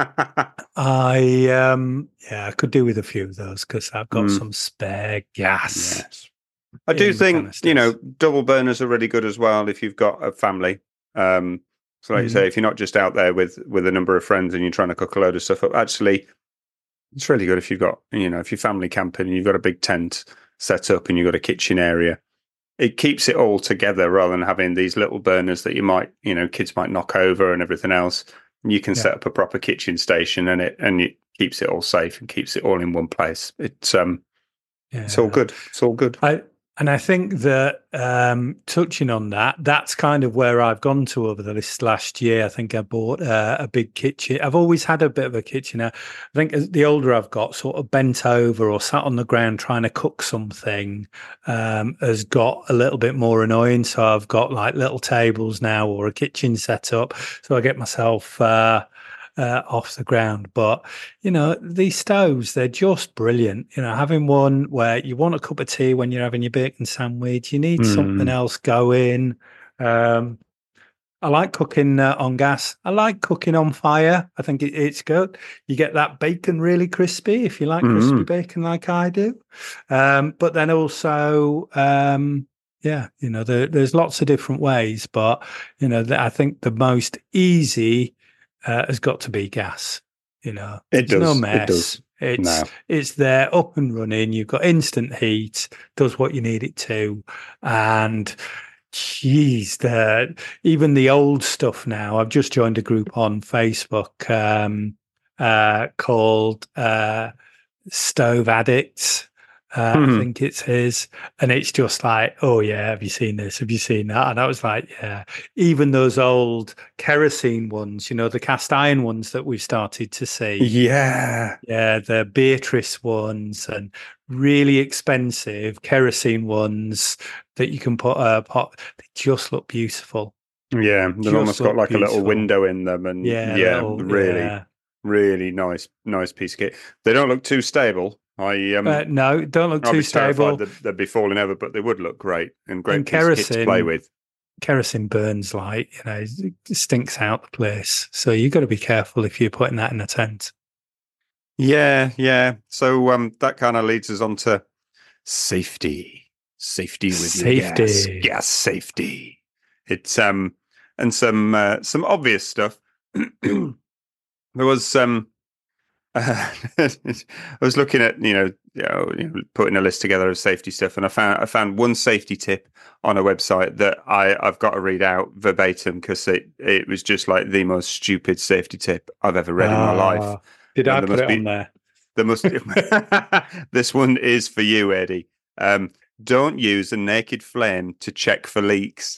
S2: I um yeah, I could do with a few of those because I've got
S3: Mm.
S2: some spare gas.
S3: Yes. I do
S2: in the
S3: think, you know,
S2: canisters.
S3: double burners are really good as well if you've got a family. Um, so like you
S2: Mhm.
S3: say, if you're not just out there with with a number of friends and you're trying to cook a load of stuff up, actually, it's really good if you've got, you know, if you're family camping and you've got a big tent set up and you've got a kitchen area. It keeps it all together rather than having these little burners that you might, you know, kids might knock over and everything else. You can
S2: Yeah.
S3: set up a proper kitchen station and it and it keeps it all safe and keeps it all in one place. It's um it's all
S2: Yeah.
S3: good. It's all good.
S2: I and I think that um, touching on that, that's kind of where I've gone to over the this last year. I think I bought uh, a big kitchen. I've always had a bit of a kitchen. I think as the older I've got, sort of bent over or sat on the ground trying to cook something um, has got a little bit more annoying. So I've got like little tables now or a kitchen set up. So I get myself uh, uh, off the ground. But you know, these stoves, they're just brilliant. You know, having one where you want a cup of tea when you're having your bacon sandwich, you need something
S3: Mm.
S2: else going. Um, I like cooking uh, on gas. I like cooking on fire. I think it, it's good. You get that bacon really crispy if you like crispy
S3: Mm.
S2: bacon like I do. Um, but then also, um, yeah, you know, there, there's lots of different ways. But, you know, the, I think the most easy uh, has got to be gas. You know,
S3: It
S2: there's no
S3: does. It
S2: mess.
S3: does.
S2: It's
S3: No.
S2: it's there up and running. You've got instant heat, does what you need it to, and geez, the even the old stuff now. I've just joined a group on Facebook um, uh, called uh, Stove Addicts. Uh, I
S3: Mhm.
S2: think it's his, and it's just like, oh yeah, have you seen this? Have you seen that? And I was like, yeah. Even those old kerosene ones, you know, the cast iron ones that we've started to see.
S3: Yeah.
S2: Yeah, the Beatrice ones and really expensive kerosene ones that you can put a pot. They just look beautiful.
S3: Yeah. They've
S2: Just
S3: almost got
S2: look
S3: like a little
S2: beautiful.
S3: window in them, and
S2: Yeah,
S3: yeah,
S2: little,
S3: really,
S2: yeah.
S3: really nice, nice piece of kit. They don't look too stable. I um,
S2: Uh, no, don't look
S3: I'll
S2: too
S3: be terrified
S2: stable.
S3: that they'd be falling over, but they would look great and great
S2: And
S3: piece of kit to play
S2: kerosene,
S3: with.
S2: kerosene burns like, you know, it stinks out the place. So you've got to be careful if you're putting that in a tent.
S3: Yeah, yeah. So um, that kind of leads us on to safety, safety with your gas,
S2: Safety.
S3: gas safety. It's um, and some uh, some obvious stuff. There was um, uh, I was looking at you know, you know you know putting a list together of safety stuff, and I found I found one safety tip on a website that I I've got to read out verbatim because it it was just like the most stupid safety tip I've ever read in my life.
S2: Ah, did
S3: And
S2: I
S3: there
S2: put
S3: must
S2: it
S3: be-
S2: on there?
S3: There must. This one is for you, Eddie. Um, don't use a naked flame to check for leaks.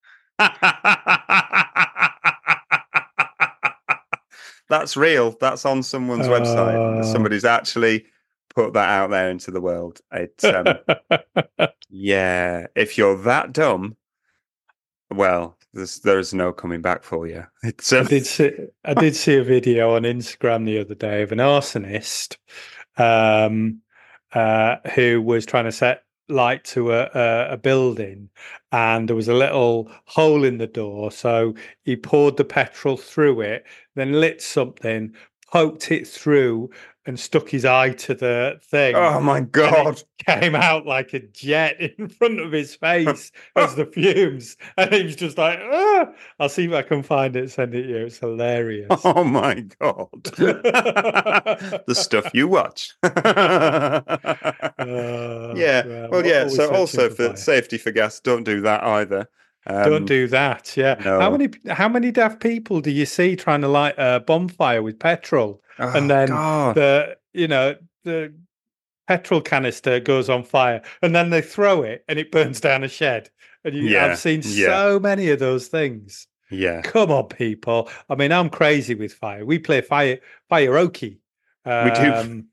S3: That's real. That's on someone's website.
S2: Uh,
S3: Somebody's actually put that out there into the world. It's um, yeah. If you're that dumb, well, there's there's no coming back for you. It's
S2: I
S3: um,
S2: did see I did see a video on Instagram the other day of an arsonist um, uh, who was trying to set light to a, a, a building, and there was a little hole in the door. So he poured the petrol through it, then lit something, poked it through and stuck his eye to the thing.
S3: Oh my
S2: And
S3: God.
S2: it came out like a jet in front of his face as the fumes. And he was just like, ah! I'll see if I can find it, send it to you. It's hilarious.
S3: Oh my God. The stuff you watch.
S2: Uh,
S3: Yeah.
S2: well,
S3: Well, yeah.
S2: always
S3: So
S2: searching
S3: also
S2: for
S3: for
S2: fire.
S3: safety for gas, don't do that either. Um,
S2: Don't do that. Yeah.
S3: no.
S2: How many how many daft people do you see trying to light a bonfire with petrol?
S3: Oh,
S2: And then
S3: God.
S2: the you know the petrol canister goes on fire, and then they throw it, and it burns down a shed. And you,
S3: Yeah,
S2: I've seen
S3: yeah.
S2: so many of those things.
S3: Yeah.
S2: Come on, people! I mean, I'm crazy with fire. We play fire fireoki.
S3: We do.
S2: Um,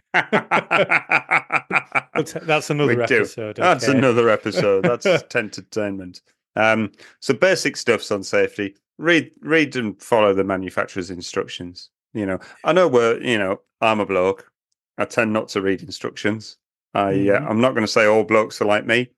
S2: but that's another
S3: We do.
S2: episode.
S3: That's
S2: okay?
S3: another episode. That's entertainment. Um, so basic stuffs on safety. Read, read, and follow the manufacturer's instructions. You know, I know we're. You know, I'm a bloke. I tend not to read instructions. I, uh,
S2: Mhm.
S3: I'm not going to say all blokes are like me,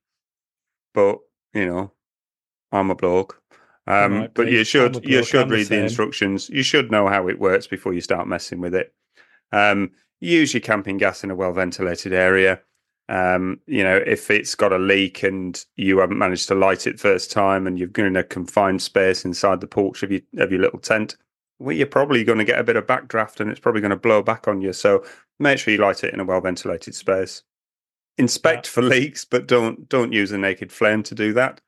S3: but you know, I'm a bloke. Um,
S2: might
S3: but
S2: be.
S3: you
S2: I'm a
S3: should you
S2: bloke,
S3: should
S2: I'm the
S3: read the
S2: same.
S3: instructions. You should know how it works before you start messing with it. Um, use your camping gas in a well ventilated area. Um, you know, if it's got a leak and you haven't managed to light it first time, and you're in a confined space inside the porch of your of your little tent, well, you're probably going to get a bit of backdraft, and it's probably going to blow back on you. So make sure you light it in a well ventilated space. Inspect
S2: Yeah.
S3: for leaks, but don't don't use a naked flame to do that.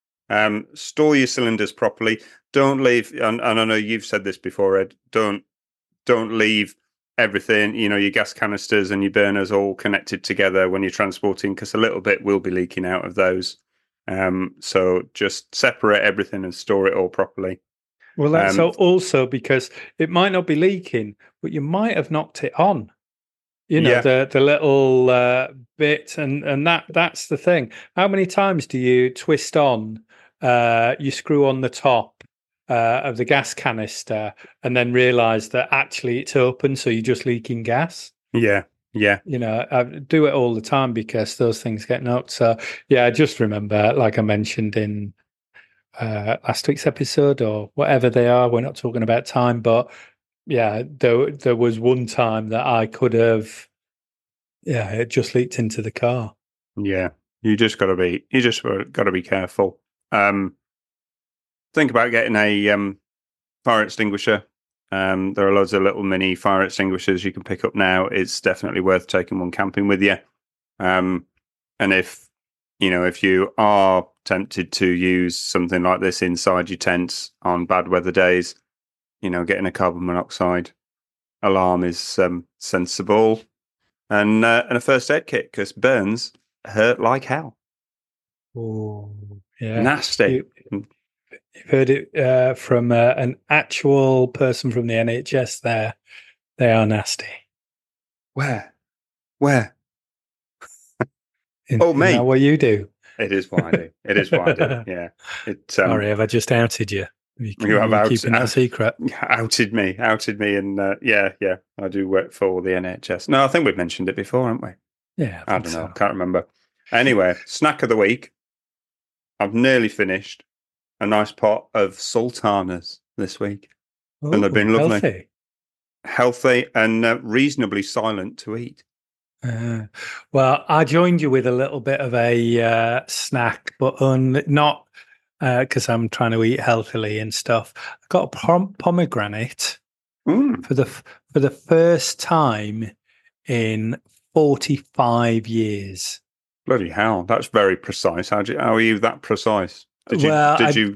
S3: Um, store your cylinders properly. Don't leave. And, and I know you've said this before, Ed. Don't don't leave everything, you know, your gas canisters and your burners all connected together when you're transporting, because a little bit will be leaking out of those. Um, so just separate everything and store it all properly.
S2: Well, that's
S3: Um,
S2: al- also because it might not be leaking, but you might have knocked it on. You know,
S3: Yeah.
S2: the the little uh, bit, and and that that's the thing. How many times do you twist on? Uh, you screw on the top uh, of the gas canister, and then realise that actually it's open, so you're just leaking gas.
S3: Yeah, yeah,
S2: You know, I do it all the time because those things get knocked. So yeah, I just remember, like I mentioned in uh, last week's episode or whatever they are. We're not talking about time, but yeah, there there was one time that I could have, yeah, it just leaked into the car.
S3: yeah. You just got to be, you just got to be careful. Um, think about getting a um, fire extinguisher. Um, there are loads of little mini fire extinguishers you can pick up now. It's definitely worth taking one camping with you. Um, and if you know, if you are tempted to use something like this inside your tent on bad weather days, you know, getting a carbon monoxide alarm is um, sensible, and uh, and a first aid kit, because burns hurt like hell.
S2: Oh, yeah,
S3: Nasty.
S2: You, you've heard it uh, from uh, an actual person from the N H S. There, they are nasty.
S3: Where? Where?
S2: Isn't-
S3: Oh,
S2: isn't
S3: me.
S2: that what you do?
S3: It is what I do. It is what I do. Yeah. It, um,
S2: Sorry, have I just outed you? You,
S3: You have
S2: you
S3: out-
S2: keeping that a
S3: out-
S2: secret?
S3: outed me, outed me, and uh, yeah, yeah, I do work for the N H S. No, I think we've mentioned it before, haven't we?
S2: Yeah,
S3: I
S2: think
S3: don't know,
S2: so.
S3: can't remember. Anyway, snack of the week. I've nearly finished a nice pot of sultanas this week. And they've been
S2: Ooh,
S3: lovely.
S2: healthy.
S3: Healthy and uh, reasonably silent to eat.
S2: Uh, well, I joined you with a little bit of a uh, snack, but un- not because I'm trying to eat healthily and stuff. I got a pom- pomegranate
S3: Mm.
S2: for the f- for the first time in forty-five years.
S3: Bloody hell, that's very precise. How, do you, how are you that precise? Did you?
S2: Well,
S3: did
S2: I-
S3: you?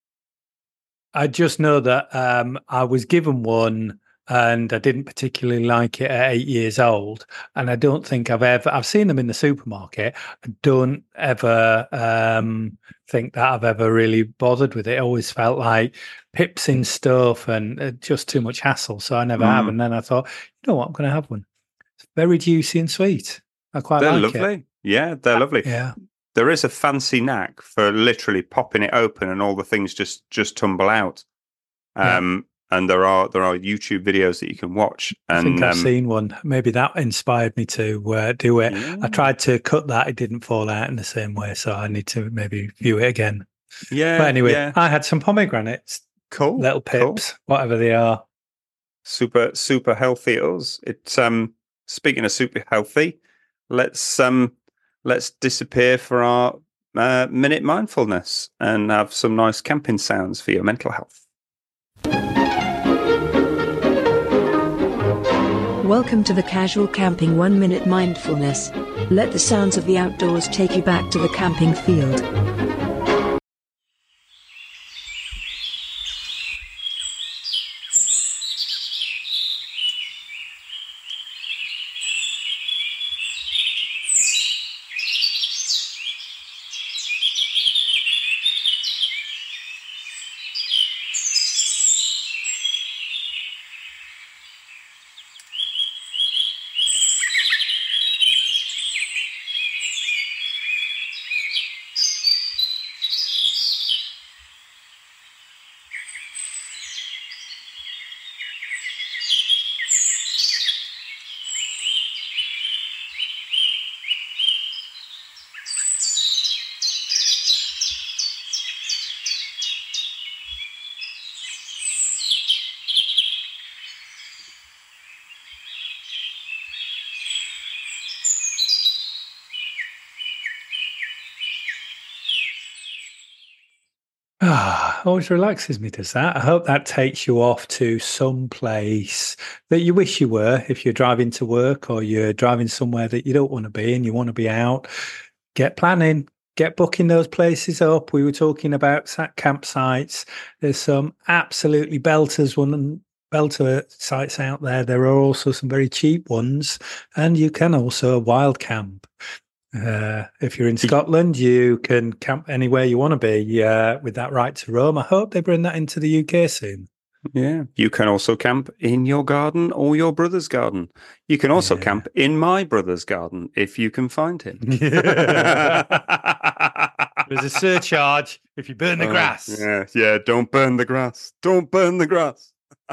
S2: I just know that um, I was given one and I didn't particularly like it at eight years old. And I don't think I've ever, I've seen them in the supermarket. I don't ever um, think that I've ever really bothered with it. It always felt like pips in stuff and uh, just too much hassle. So I never have.
S3: Mm.
S2: And then I thought, you know what, I'm going to have one. It's very juicy and sweet. I quite
S3: They're
S2: like
S3: lovely.
S2: it.
S3: Yeah, they're lovely.
S2: Yeah.
S3: There is a fancy knack for literally popping it open and all the things just just tumble out. Um, and there are there are YouTube videos that you can watch. And
S2: I think I've
S3: um,
S2: seen one. Maybe that inspired me to uh, do it.
S3: yeah,
S2: I tried to cut that; it didn't fall out in the same way, so I need to maybe view it again.
S3: Yeah,
S2: But anyway,
S3: yeah.
S2: I had some pomegranates,
S3: Cool,
S2: little
S3: cool.
S2: pips, whatever they are.
S3: super super healthy it is. It's um speaking of super healthy, let's um let's disappear for our uh, minute mindfulness and have some nice camping sounds for your mental health.
S1: Welcome to the Casual Camping One Minute Mindfulness. Let the sounds of the outdoors take you back to the camping field.
S2: Ah, always relaxes me, does that? I hope that takes you off to some place that you wish you were if you're driving to work or you're driving somewhere that you don't want to be and you want to be out. Get planning, get booking those places up. We were talking about sat campsites. There's some absolutely belters one belter sites out there. There are also some very cheap ones, and you can also wild camp. Uh, if you're in Scotland, you can camp anywhere you want to be uh, with that right to roam. I hope they bring that into the U K soon.
S3: Yeah. You can also camp in your garden or your brother's garden. You can also
S2: Yeah.
S3: camp in my brother's garden if you can find him.
S2: There's a surcharge if you burn the
S3: Oh,
S2: grass.
S3: Yeah, yeah. Don't burn the grass. Don't burn the grass.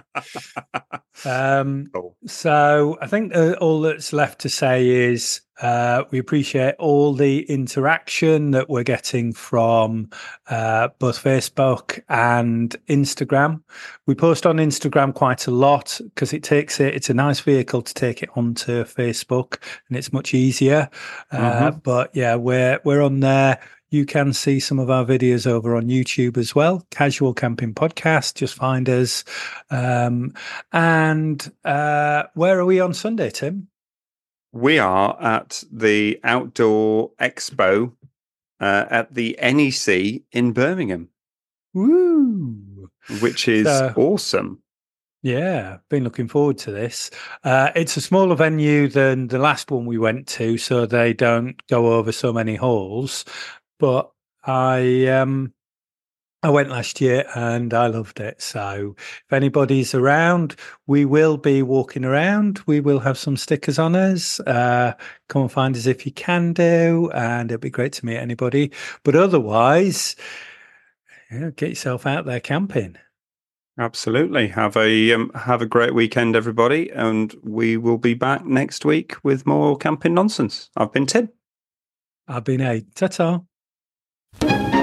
S2: Um,
S3: Cool.
S2: so I think uh, all that's left to say is uh, we appreciate all the interaction that we're getting from uh, both Facebook and Instagram. We post on Instagram quite a lot because it takes it, it's a nice vehicle to take it onto Facebook, and it's much easier. Uh,
S3: Mhm.
S2: But yeah, we're we're on there. You can see some of our videos over on YouTube as well. Casual Camping Podcast. Just find us. Um, and uh, where are we on Sunday, Tim?
S3: We are at the Outdoor Expo uh, at the N E C in Birmingham,
S2: Woo!
S3: which is
S2: So-
S3: awesome.
S2: Yeah, been looking forward to this. Uh, it's a smaller venue than the last one we went to, so they don't go over so many halls. But I um, I went last year and I loved it. So if anybody's around, we will be walking around. We will have some stickers on us. Uh, come and find us if you can do, and it'd be great to meet anybody. But otherwise, yeah, get yourself out there camping.
S3: Absolutely. Have a um, have a great weekend, everybody, and we will be back next week with more camping nonsense. I've been Tim.
S2: I've been a ta-ta.